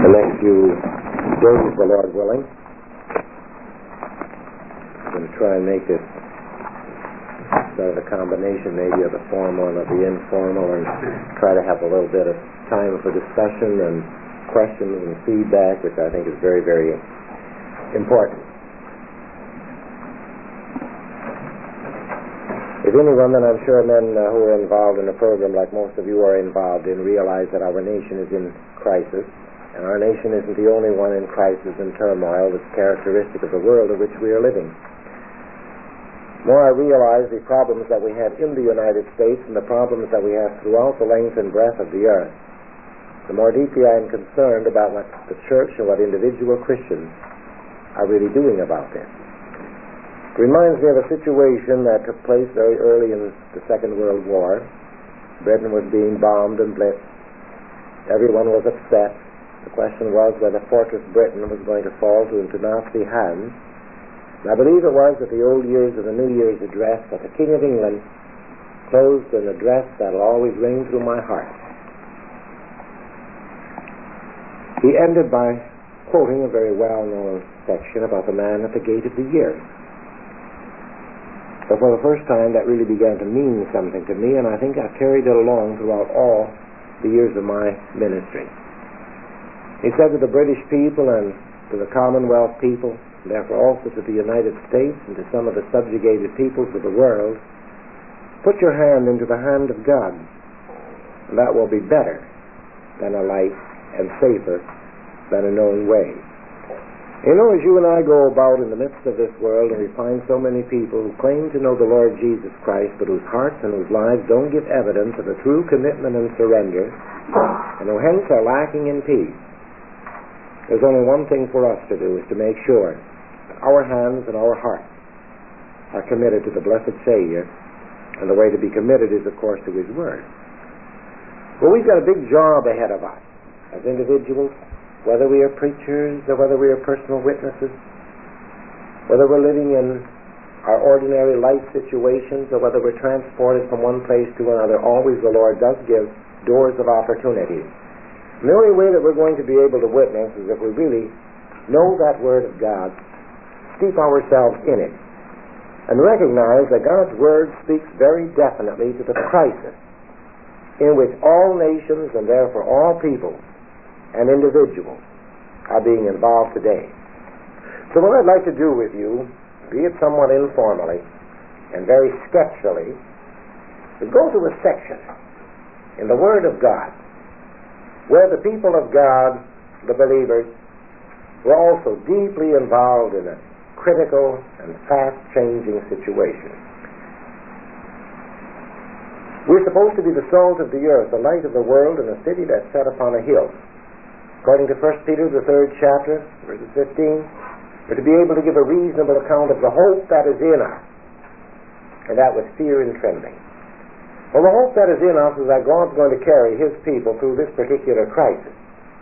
the next few days, the Lord willing. I'm going to try and make this sort of a combination maybe of the formal and of the informal, and try to have a little bit of time for discussion and questions and feedback, which I think is very, very important. If anyone, then I'm sure men who are involved in a program like most of you are involved in realize that our nation is in crisis, and our nation isn't the only one in crisis and turmoil that's characteristic of the world in which we are living. The more I realize the problems that we have in the United States and the problems that we have throughout the length and breadth of the earth, the more deeply I am concerned about what the church and what individual Christians are really doing about this. It reminds me of a situation that took place very early in the Second World War. Britain was being bombed and blitzed. Everyone was upset. The question was whether Fortress Britain was going to fall into Nazi hands. And I believe it was at the Old Year's or the New Year's address that the King of England closed an address that will always ring through my heart. He ended by quoting a very well-known section about the man at the gate of the year. But for the first time, that really began to mean something to me, and I think I carried it along throughout all the years of my ministry. He said to the British people and to the Commonwealth people, and therefore also to the United States and to some of the subjugated peoples of the world, put your hand into the hand of God, and that will be better than a life and safer than a known way. You know, as you and I go about in the midst of this world and we find so many people who claim to know the Lord Jesus Christ, but whose hearts and whose lives don't give evidence of a true commitment and surrender, and who hence are lacking in peace, there's only one thing for us to do, is to make sure that our hands and our hearts are committed to the blessed Savior, and the way to be committed is, of course, to His Word. Well, we've got a big job ahead of us as individuals, whether we are preachers or whether we are personal witnesses, whether we're living in our ordinary life situations or whether we're transported from one place to another, always the Lord does give doors of opportunity. And the only way that we're going to be able to witness is if we really know that Word of God, steep ourselves in it, and recognize that God's Word speaks very definitely to the crisis in which all nations and therefore all people and individuals are being involved today. So what I'd like to do with you, be it somewhat informally and very sketchily, is go to a section in the Word of God where the people of God, the believers, were also deeply involved in a critical and fast-changing situation. We're supposed to be the salt of the earth, the light of the world, in a city that's set upon a hill. According to 1 Peter, the 3rd chapter, verses 15, we're to be able to give a reasonable account of the hope that is in us, and that with fear and trembling. Well, the hope that is in us is that God's going to carry His people through this particular crisis.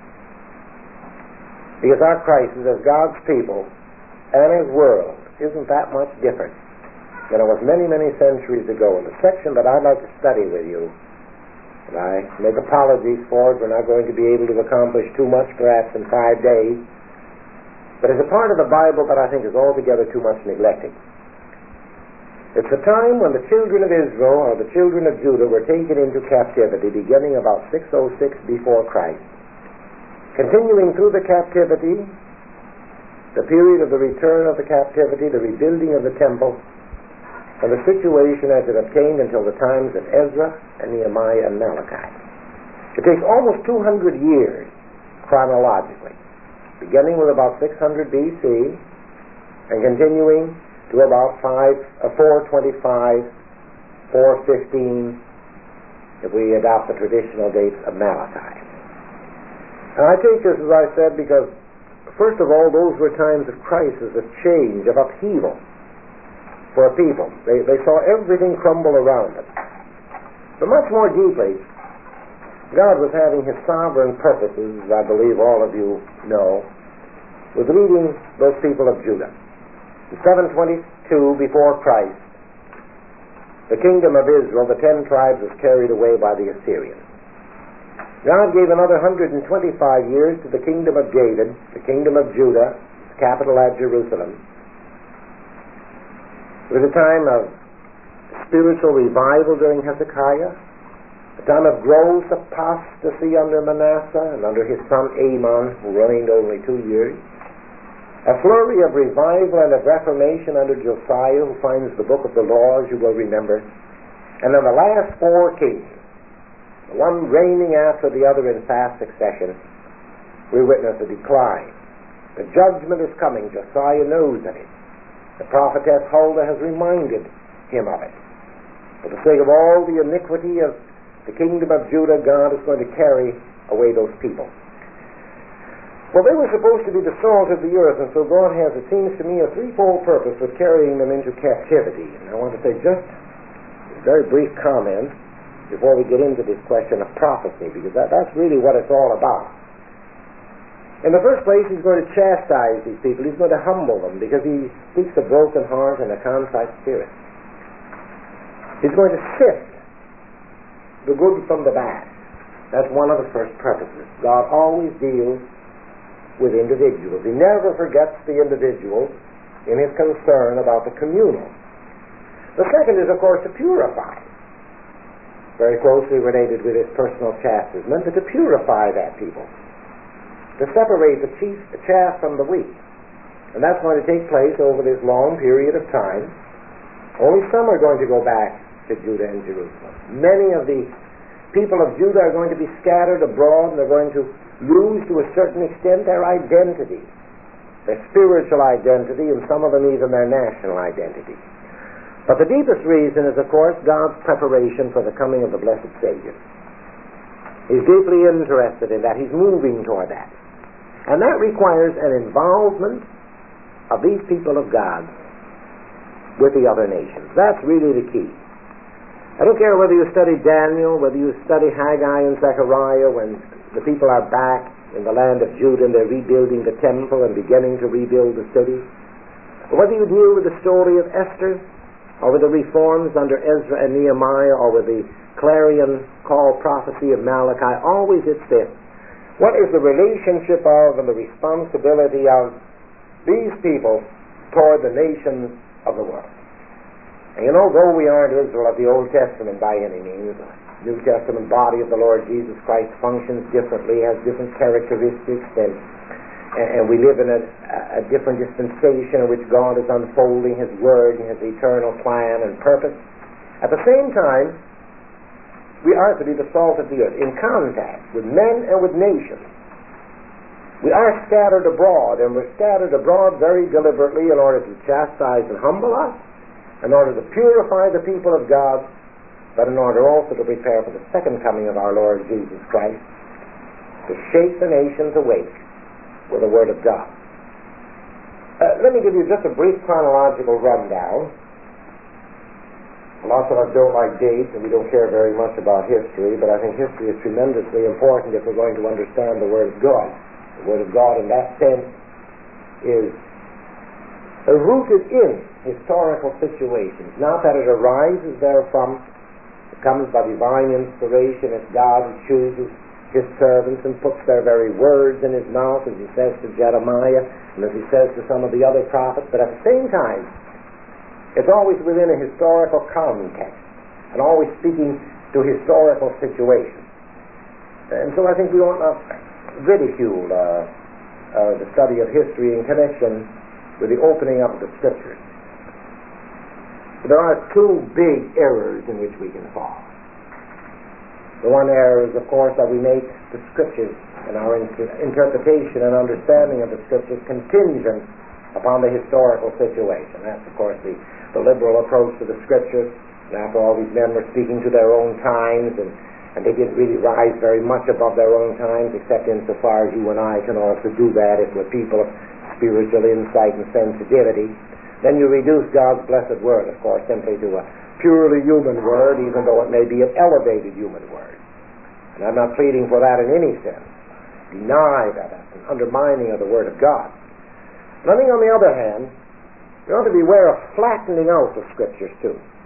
Because our crisis as God's people and His world isn't that much different than it was many, many centuries ago. In the section that I'd like to study with you, and I make apologies for it, we're not going to be able to accomplish too much perhaps in 5 days, but it's a part of the Bible that I think is altogether too much neglected. It's a time when the children of Israel or the children of Judah were taken into captivity beginning about 606 before Christ. Continuing through the captivity, the period of the return of the captivity, the rebuilding of the temple, and the situation as it obtained until the times of Ezra and Nehemiah and Malachi. It takes almost 200 years chronologically, beginning with about 600 BC and continuing to about 425, 415, if we adopt the traditional dates of Malachi. And I take this, as I said, because first of all, those were times of crisis, of change, of upheaval for a people. They saw everything crumble around them. But much more deeply, God was having His sovereign purposes, as I believe all of you know, with leading those people of Judah. In 722 before Christ, the kingdom of Israel, the 10 tribes, was carried away by the Assyrians. God gave another 125 years to the kingdom of David, the kingdom of Judah, capital at Jerusalem. It was a time of spiritual revival during Hezekiah, a time of gross apostasy under Manasseh and under his son Amon, who reigned only 2 years. A flurry of revival and of reformation under Josiah, who finds the book of the law, as you will remember. And then the last 4 kings, the one reigning after the other in fast succession, we witness a decline. The judgment is coming. Josiah knows of it. The prophetess Huldah has reminded him of it. For the sake of all the iniquity of the kingdom of Judah, God is going to carry away those people. Well, they were supposed to be the salt of the earth, and so God has, it seems to me, a threefold purpose with carrying them into captivity. And I want to say just a very brief comment before we get into this question of prophecy, because that's really what it's all about. In the first place, he's going to chastise these people. He's going to humble them, because he seeks a broken heart and a contrite spirit. He's going to sift the good from the bad. That's one of the first purposes. God always deals with individuals. He never forgets the individual in his concern about the communal. The second is, of course, to purify. Very closely related with his personal chastisement, but to purify that people. To separate the chaff from the wheat. And that's going to take place over this long period of time. Only some are going to go back to Judah and Jerusalem. Many of the people of Judah are going to be scattered abroad, and they're going to lose to a certain extent their identity, their spiritual identity, and some of them even their national identity. But the deepest reason is, of course, God's preparation for the coming of the blessed Savior. He's deeply interested in that. He's moving toward that. And that requires an involvement of these people of God with the other nations. That's really the key. I don't care whether you study Daniel, whether you study Haggai and Zechariah, when the people are back in the land of Judah and they're rebuilding the temple and beginning to rebuild the city, or whether you deal with the story of Esther, or with the reforms under Ezra and Nehemiah, or with the clarion call prophecy of Malachi, always it's this. What is the relationship of and the responsibility of these people toward the nations of the world? And you know, though we aren't Israel of the Old Testament by any means, the New Testament body of the Lord Jesus Christ functions differently, has different characteristics, and we live in a different dispensation in which God is unfolding His Word and His eternal plan and purpose. At the same time, we are to be the salt of the earth, in contact with men and with nations. We are scattered abroad, and we're scattered abroad very deliberately in order to chastise and humble us, in order to purify the people of God, but in order also to prepare for the second coming of our Lord Jesus Christ, to shake the nations awake with the Word of God. Let me give you just a brief chronological rundown. Lots of us don't like dates, and we don't care very much about history, but I think history is tremendously important if we're going to understand the Word of God. The Word of God, in that sense, is rooted in historical situations. Not that it arises therefrom. It comes by divine inspiration. It's God who chooses His servants and puts their very words in His mouth, as He says to Jeremiah, and as He says to some of the other prophets. But at the same time, it's always within a historical context, and always speaking to historical situations. And so I think we ought not ridicule the study of history in connection with the opening up of the Scriptures. There are two big errors in which we can fall. The one error is, of course, that we make the Scriptures and our interpretation and understanding of the Scriptures contingent upon the historical situation. That's, of course, the liberal approach to the Scriptures. And after all, these men were speaking to their own times, and they didn't really rise very much above their own times, except insofar as you and I can also do that if we're people of spiritual insight and sensitivity. Then you reduce God's blessed Word, of course, simply to a purely human word, even though it may be an elevated human word. And I'm not pleading for that in any sense. Deny that. That's an undermining of the Word of God. But I think, on the other hand, you ought to beware of flattening out the Scriptures too.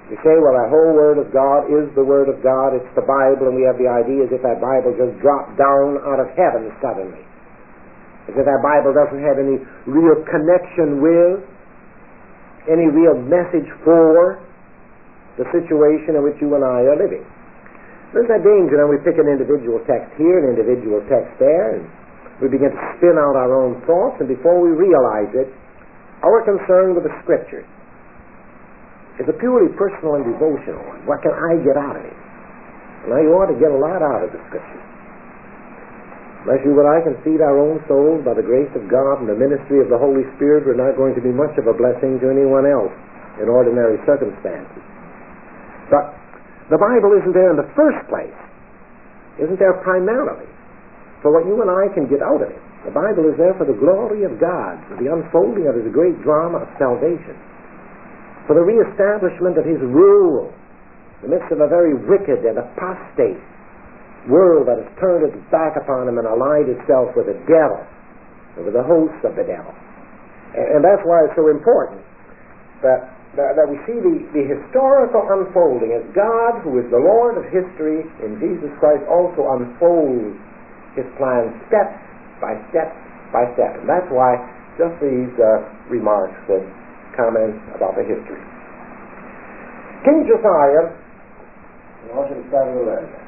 You say, well, that whole Word of God is the Word of God, it's the Bible, and we have the idea as if that Bible just dropped down out of heaven suddenly. As if that Bible doesn't have any real connection with, any real message for the situation in which you and I are living. There's that danger, and we pick an individual text here, an individual text there, and we begin to spin out our own thoughts, and before we realize it, our concern with the Scriptures is a purely personal and devotional one. What can I get out of it? Now, you ought to get a lot out of the Scriptures. Unless you and I can feed our own souls by the grace of God and the ministry of the Holy Spirit, we're not going to be much of a blessing to anyone else in ordinary circumstances. But the Bible isn't there in the first place. Isn't there primarily for what you and I can get out of it. The Bible is there for the glory of God, for the unfolding of His great drama of salvation, for the reestablishment of His rule in the midst of a very wicked and apostate world that has turned its back upon Him and allied itself with the devil, and with the hosts of the devil. And that's why it's so important that we see the historical unfolding as God, who is the Lord of history in Jesus Christ, also unfolds His plan step by step by step. And that's why just these remarks and comments about the history. King Josiah, I want you to start to learn that.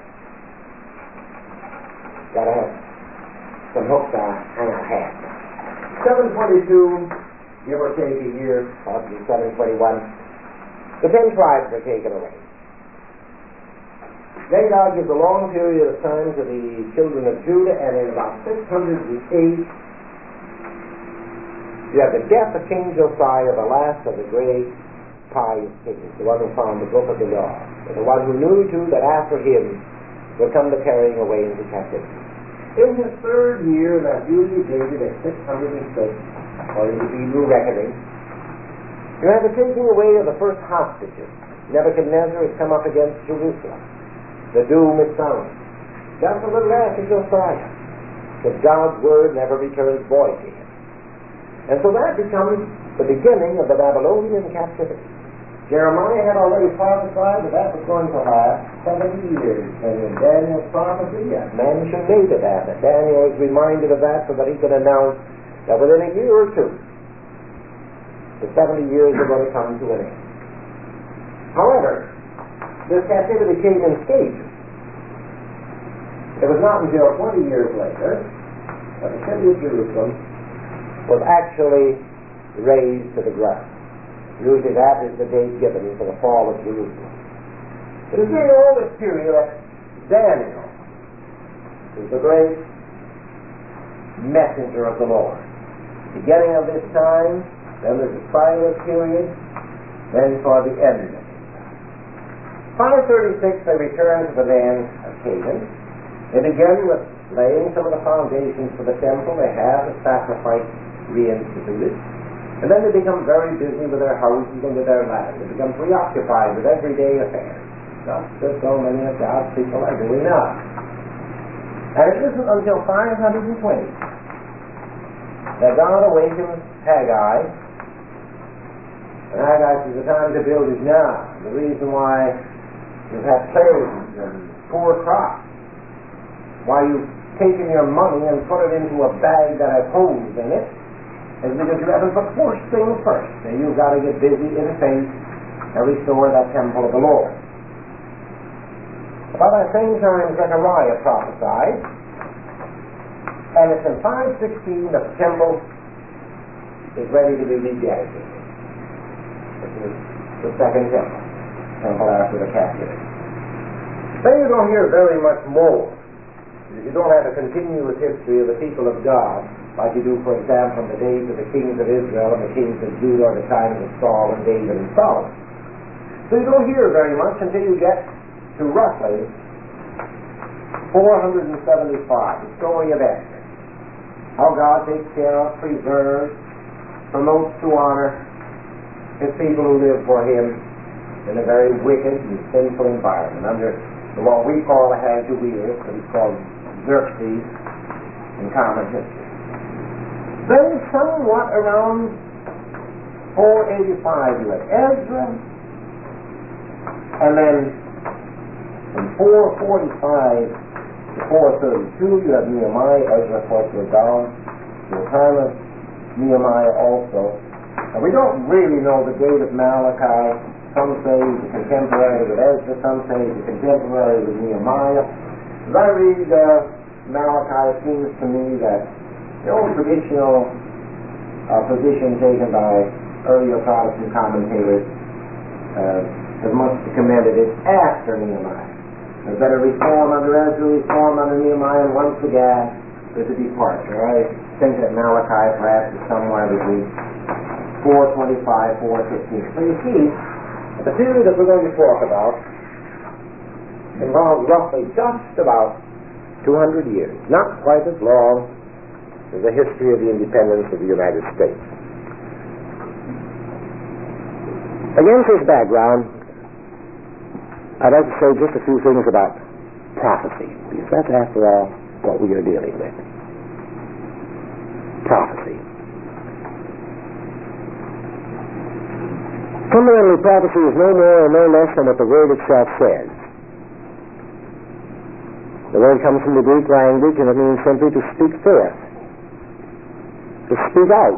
Got to have some hooks to hang our hat. 722, give or take a year, possibly 721, the 10 tribes are taken away. Then God gives a long period of time to the children of Judah, and in about 608, you have the death of King Josiah, the last of the great pious kings, the one who found the book of the law, and the one who knew too that after him would come the carrying away into captivity. In his third year, that usually dated at 606, according to Hebrew reckoning, you have the taking away of the first hostages. Nebuchadnezzar has come up against Jerusalem. The doom is sounded. Just a little after Josiah, because God's word never returns void to him. And so that becomes the beginning of the Babylonian captivity. Jeremiah had already prophesied that was going to last 70 years. And in Daniel's prophecy, a mention made of that. And Daniel was reminded of that so that he could announce that within a year or two, the 70 years are going to come to an end. However, this captivity came in stages. It was not until 20 years later that the city of Jerusalem was actually razed to the ground. Usually that is the date given for the fall of Jerusalem. It is during all this period that Daniel is the great messenger of the Lord. Beginning of this time, then there's a silent period, then for the end of it. 536, they return to the land of Canaan. They begin with laying some of the foundations for the temple. They have the sacrifice reinstituted. And then they become very busy with their houses and with their land. They become preoccupied with everyday affairs. Just as so many of God's people are doing now. And it isn't until 520 that God awakens Haggai. And Haggai says the time to build is now. The reason why you've had plagues and poor crops, why you've taken your money and put it into a bag that has holes in it, is because you haven't put first things first. And you've got to get busy in faith and restore that temple of the Lord. About that same time, Zechariah prophesied, and it's in 516 that the temple is ready to be rededicated. This is the second temple after the captivity. Then you don't hear very much more. You don't have a continuous history of the people of God, like you do, for example, in the days of the kings of Israel and the kings of Judah, or the times of Saul and David and Solomon. So you don't hear very much until you get to roughly 475, the story of Esther. How God takes care of, preserves, promotes to honor His people who live for Him in a very wicked and sinful environment under what we call Ahasuerus, but it's called Xerxes in common history. Then somewhat around 485 you have Ezra, And then from 445 to 432, you have Nehemiah, Ezra, of course, were down. In the time of Nehemiah also. And we don't really know the date of Malachi. Some say he's a contemporary with Ezra, some say he's a contemporary with Nehemiah. As I read Malachi, it seems to me that the old traditional position taken by earlier Protestant commentators has much commended it after Nehemiah. There's been a reform under Ezra, reform under Nehemiah, and once again there's a departure. I think that Malachi perhaps is somewhere between 425, 415. So you see, the period that we're going to talk about involves roughly just about 200 years, not quite as long as the history of the independence of the United States. Against this background, I'd like to say just a few things about prophecy, because that's, after all, what we are dealing with. Prophecy. Fundamentally, prophecy is no more or no less than what the word itself says. The word comes from the Greek language, and it means simply to speak forth, to speak out,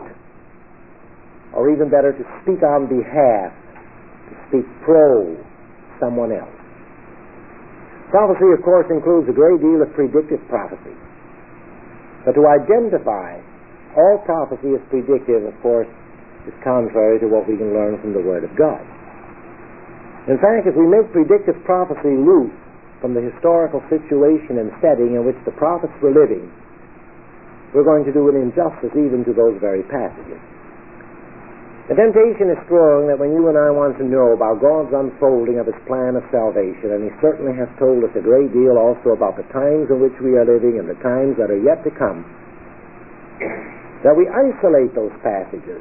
or even better, to speak on behalf, to speak pro someone else. Prophecy, of course, includes a great deal of predictive prophecy. But to identify all prophecy as predictive, of course, is contrary to what we can learn from the Word of God. In fact, if we make predictive prophecy loose from the historical situation and setting in which the prophets were living, we're going to do an injustice even to those very passages. The temptation is strong that when you and I want to know about God's unfolding of His plan of salvation, and He certainly has told us a great deal also about the times in which we are living and the times that are yet to come, that we isolate those passages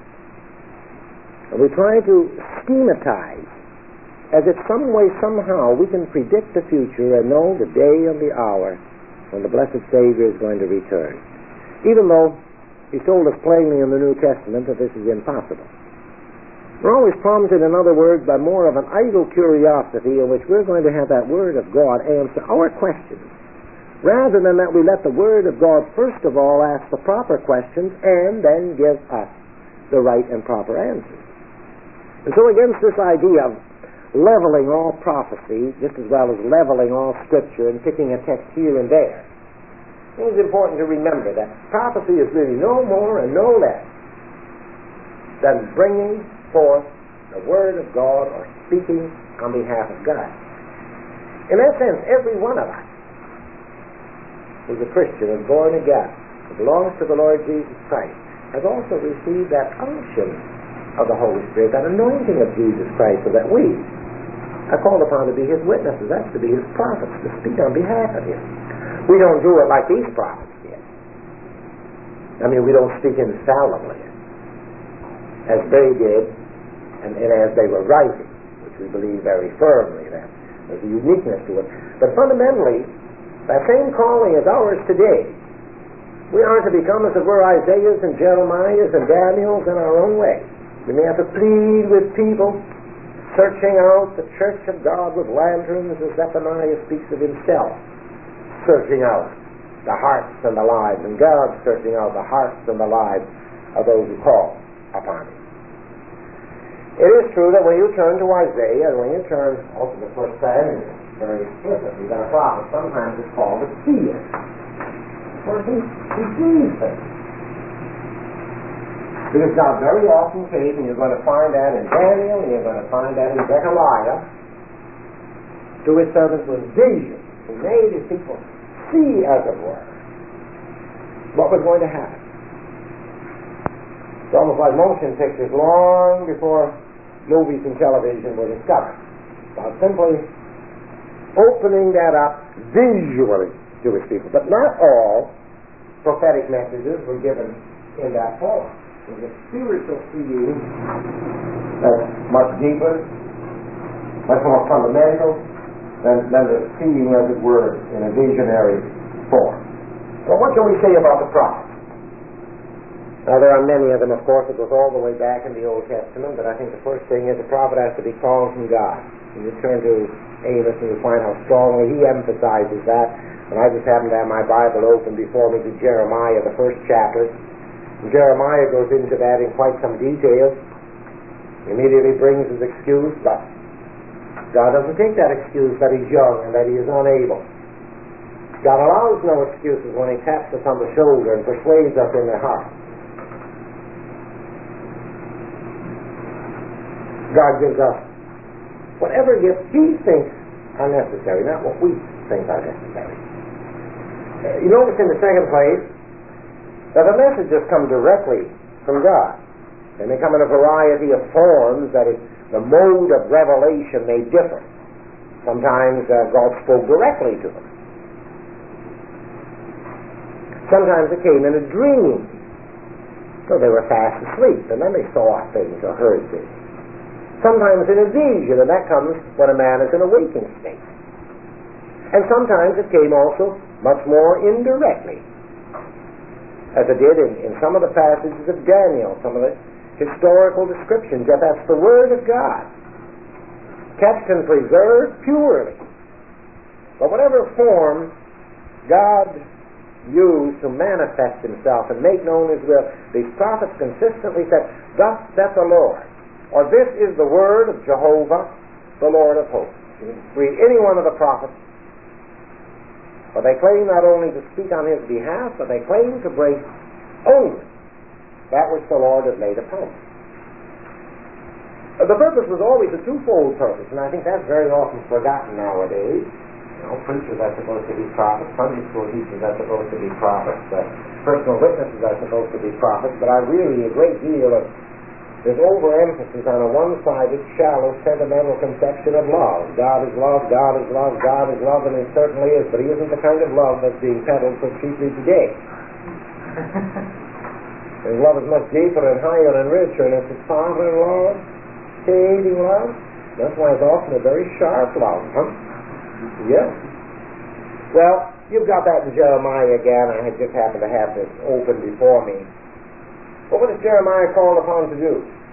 and we try to schematize as if some way, somehow, we can predict the future and know the day and the hour when the blessed Savior is going to return, even though He's told us plainly in the New Testament that this is impossible. We're always prompted, in other words, by more of an idle curiosity in which we're going to have that Word of God answer our questions, rather than that we let the Word of God first of all ask the proper questions and then give us the right and proper answers. And so against this idea of leveling all prophecy, just as well as leveling all Scripture and picking a text here and there, it is important to remember that prophecy is really no more and no less than bringing forth the Word of God or speaking on behalf of God. In that sense, every one of us who's a Christian, is born again, who belongs to the Lord Jesus Christ, has also received that unction of the Holy Spirit, that anointing of Jesus Christ, so that we are called upon to be His witnesses, that's to be His prophets, to speak on behalf of Him. We don't do it like these prophets did. I mean, we don't speak infallibly, as they did, and as they were writing, which we believe very firmly, that there's a uniqueness to it. But fundamentally, that same calling is ours today. We are to become, as it were, Isaiahs and Jeremiahs and Daniels in our own way. We may have to plead with people, searching out the church of God with lanterns, as Zephaniah speaks of himself, searching out the hearts and the lives, and God searching out the hearts and the lives of those who call upon Him. It is true that when you turn to Isaiah, and when you turn also to the first Samuel, very explicitly, that a prophet sometimes is called a seer. For he sees things. Because God very often came, and you're going to find that in Daniel, and you're going to find that in Zechariah, to His servants with vision. He made His people see, as it were, what was going to happen. It's almost like motion pictures long before movies and television were discovered. About simply opening that up visually to His people. But not all prophetic messages were given in that form. There's a spiritual seeing that's much deeper, much more fundamental than the seeing, as it were, in a visionary form. Well, what can we say about the prophets? Now, there are many of them, of course. It goes all the way back in the Old Testament, but I think the first thing is the prophet has to be called from God. And you turn to Amos and you find how strongly he emphasizes that. And I just happen to have my Bible open before me to Jeremiah, the first chapter. And Jeremiah goes into that in quite some detail. He immediately brings his excuse, but God doesn't take that excuse that he's young and that he is unable. God allows no excuses when he taps us on the shoulder and persuades us in the heart. God gives us whatever gifts he thinks are necessary, not what we think are necessary. You notice in the second place that the messages come directly from God. They may come in a variety of forms, that is, the mode of revelation may differ. Sometimes God spoke directly to them. Sometimes it came in a dream. So they were fast asleep, and then they saw things or heard things. Sometimes in a vision, and that comes when a man is in a waking state. And sometimes it came also much more indirectly, as it did in some of the passages of Daniel, some of the historical descriptions, that that's the Word of God, kept and preserved purely. But whatever form God used to manifest himself and make known his will, these prophets consistently said, "Thus saith the Lord," or "This is the word of Jehovah, the Lord of hosts." Read any one of the prophets, but they claim not only to speak on his behalf, but they claim to bring only that which the Lord had laid upon him. The purpose was always a twofold purpose, and I think that's very often forgotten nowadays. Preachers are supposed to be prophets, Sunday school teachers are supposed to be prophets, personal witnesses are supposed to be prophets, but I really, a great deal of there's overemphasis on a one-sided, shallow, sentimental conception of love. God is love, God is love, God is love, and it certainly is, but he isn't the kind of love that's being peddled so cheaply today. His love is much deeper and higher and richer, and it's a sovereign love, saving love. That's why it's often a very sharp love, huh? Yeah. Well, you've got that in Jeremiah again. I just happen to have this open before me. But what is Jeremiah called upon to do?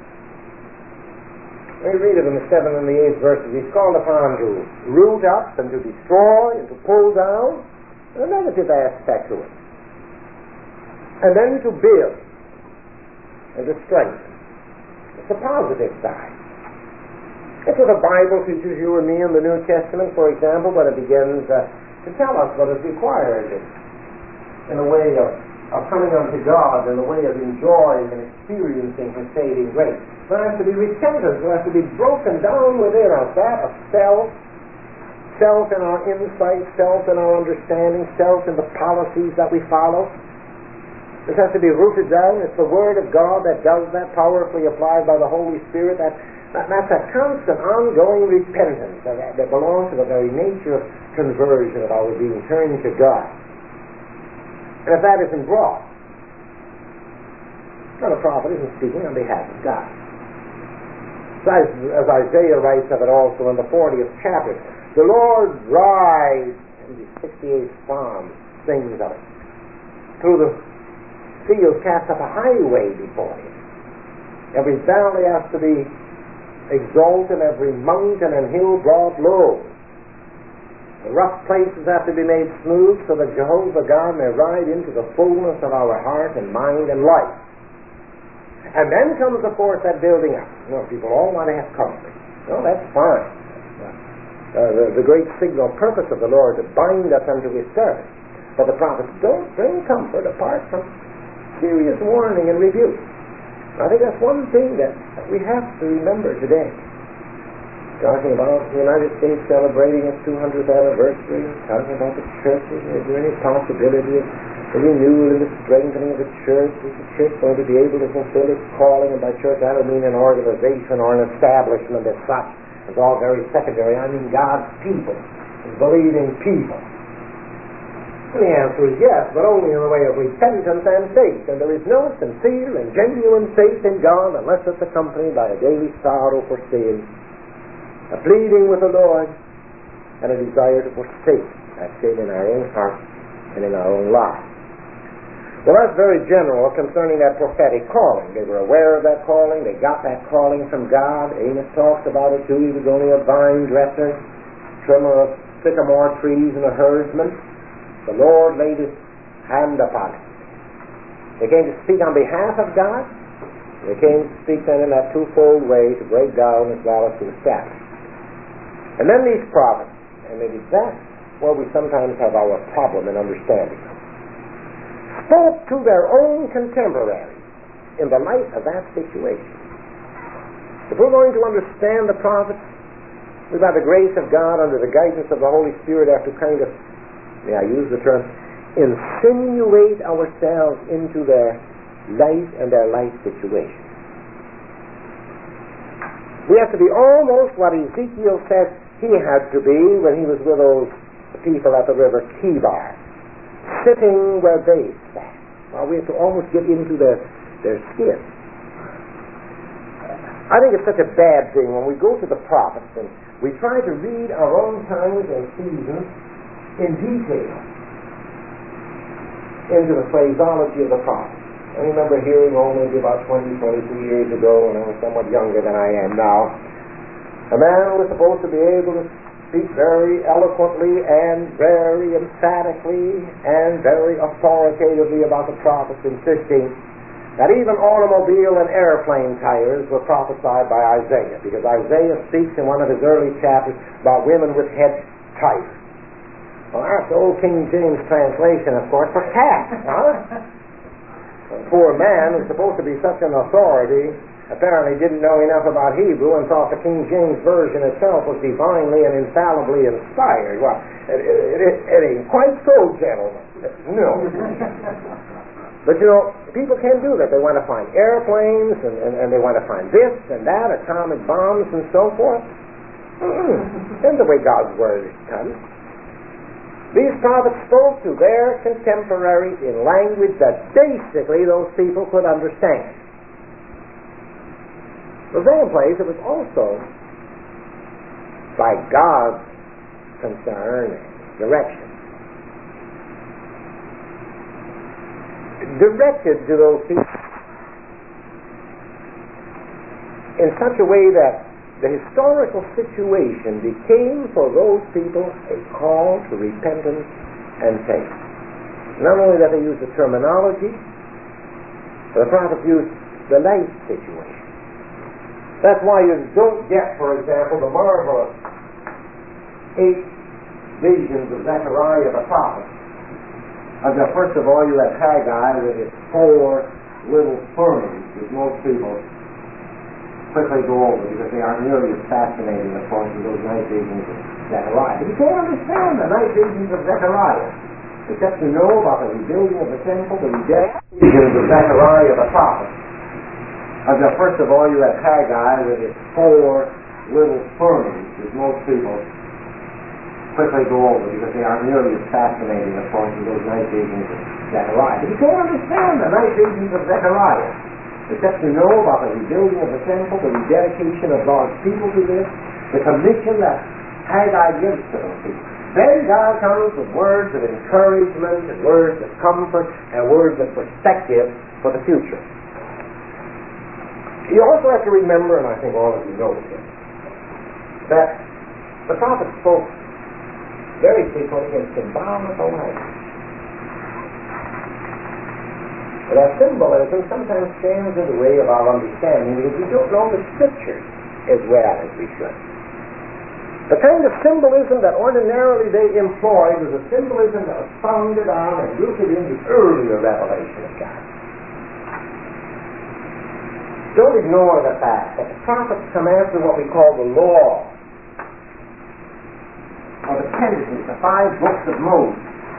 We read it in the 7th and the 8th verses. He's called upon to root up and to destroy and to pull down. A negative aspect to it. And then to build and to strengthen. It's a positive side. It's what the Bible teaches you and me in the New Testament, for example, when it begins to tell us what is required in the way of coming unto God, in the way of enjoying and experiencing His saving grace. There has to be repentance. There has to be broken down within us that of self in our insight, self in our understanding, self in the policies that we follow. This has to be rooted down. It's the Word of God that does that, powerfully applied by the Holy Spirit. That's a constant, ongoing repentance that belongs to the very nature of conversion, of our being turned to God. And if that isn't brought, then the prophet isn't speaking on behalf of God. As Isaiah writes of it also in the 40th chapter, the Lord rides, in the 68th Psalm sings of it, through the fields cast up a highway before him. Every valley has to be exalted, every mountain and hill brought low. The rough places have to be made smooth so that Jehovah God may ride into the fullness of our heart and mind and life. And then comes, of course, that building up. People all want to have comfort. That's fine. The great signal purpose of the Lord to bind us unto His service. But the prophets don't bring comfort apart from serious warning and rebuke. I think that's one thing that we have to remember today. Talking about the United States celebrating its 200th anniversary, talking about the churches, is there any possibility of the renewal and the strengthening of the church? Is the church going to be able to fulfill its calling? And by church, I don't mean an organization or an establishment as such. It's all very secondary. I mean God's people, believing people. And the answer is yes, but only in the way of repentance and faith. And there is no sincere and genuine faith in God unless it's accompanied by a daily sorrow for sin, a pleading with the Lord, and a desire to forsake that sin in our own heart and in our own lives. Well, that's very general concerning that prophetic calling. They were aware of that calling. They got that calling from God. Amos talks about it too. He was only a vine dresser, trimmer of sycamore trees, and a herdsman. The Lord laid his hand upon him. They came to speak on behalf of God. They came to speak then in that twofold way, to break down as well as to establish. And then these prophets, and it is that where we sometimes have our problem in understanding them, spoke to their own contemporaries in the light of that situation. If we're going to understand the prophets, we, by the grace of God, under the guidance of the Holy Spirit, have to kind of, may I use the term, insinuate ourselves into their life and their life situation. We have to be almost what Ezekiel said he had to be when he was with those people at the river Kibar, sitting where they sat. Well, we have to almost get into their skin. I think it's such a bad thing when we go to the prophets and we try to read our own times and seasons in detail into the phraseology of the prophets. I remember hearing, maybe about 22 years ago, when I was somewhat younger than I am now, a man who was supposed to be able to speak very eloquently and very emphatically and very authoritatively about the prophets, insisting that even automobile and airplane tires were prophesied by Isaiah, because Isaiah speaks in one of his early chapters about women with head tires. Well, that's the old King James translation, of course, for cats, huh? The poor man who's supposed to be such an authority apparently didn't know enough about Hebrew and thought the King James Version itself was divinely and infallibly inspired. Well, it ain't quite so, gentlemen. No. But you know, people can do that. They want to find airplanes and they want to find this and that, atomic bombs and so forth. That's the way God's Word comes. These prophets spoke to their contemporaries in language that basically those people could understand. The same place, it was also by God's concern and direction. Directed to those people in such a way that the historical situation became for those people a call to repentance and faith. Not only that they used the terminology, but the prophets used the life situation. That's why you don't get, for example, the marvelous 8 visions of Zechariah the prophet. First of all, you have Haggai with his 4 little sermons, which most people quickly go over because they aren't nearly as fascinating, of course, as those night visions of Zechariah. But you can't understand the night visions of Zechariah except to know about the rebuilding of the temple, the visions of Zechariah the prophet. First of all, you have Haggai with his 4 little sermons, which most people quickly go over because they aren't nearly as fascinating, of course, as those night visions of Zechariah. But you can't understand the night visions of Zechariah except to know about the rebuilding of the temple, the rededication of God's people to this, the commission that Haggai gives to those people. Then God comes with words of encouragement and words of comfort and words of perspective for the future. You also have to remember, and I think all of you know this, that the prophet spoke very frequently in symbolical language. But our symbolism sometimes stands in the way of our understanding because we don't know the Scriptures as well as we should. The kind of symbolism that ordinarily they employed was a symbolism that was founded on and rooted in the earlier revelation of God. Don't ignore the fact that the prophets come after what we call the law, or the Pentateuch, the 5 books of Moses.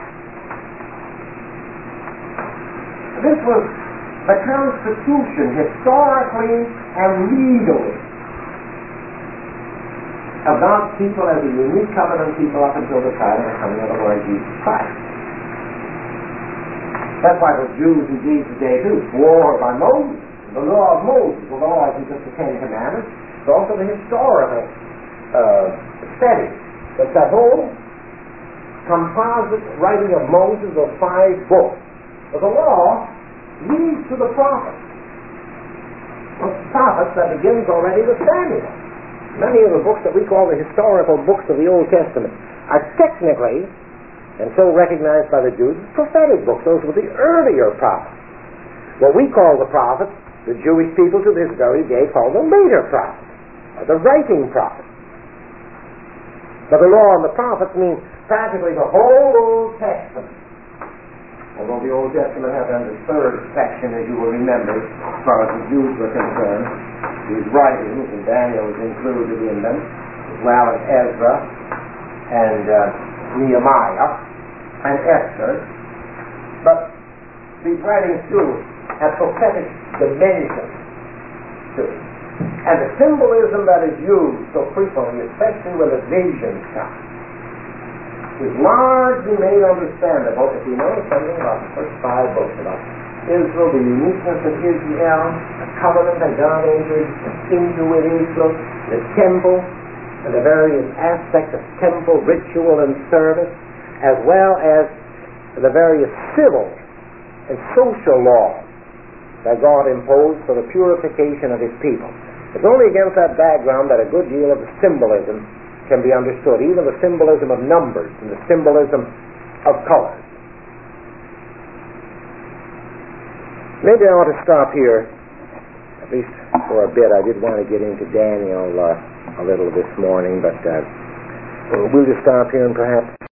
This was the constitution, historically and legally, of God's people as a unique covenant people up until the time of the coming of the Lord Jesus Christ. That's why the Jews in Jesus' day too swore by Moses. The law of Moses, the law isn't just the 10 Commandments, it's also the historical setting. But that whole composite writing of Moses, those 5 books, But the law leads to the prophets. The prophets that begins already with Samuel. Many of the books that we call the historical books of the Old Testament are technically, and so recognized by the Jews, prophetic books. Those were the earlier prophets. What we call the prophets, the Jewish people to this very day call the later prophets, or the writing prophets. But the law and the prophets mean practically the whole Old Testament. Although the Old Testament has a third section, as you will remember, as far as the Jews were concerned, these writings, and Daniel is included in them, as well as Ezra and Nehemiah and Esther. But these writings too have prophetic dimensions to it. And the symbolism that is used so frequently, especially when the visions come, is largely made understandable if you know something about the first 5 books, about Israel, the uniqueness of Israel, the covenant that God entered into with Israel, the temple, and the various aspects of temple ritual and service, as well as the various civil and social laws that God imposed for the purification of His people. It's only against that background that a good deal of the symbolism can be understood, even the symbolism of numbers and the symbolism of colors. Maybe I ought to stop here, at least for a bit. I did want to get into Daniel a little this morning, but we'll just stop here and perhaps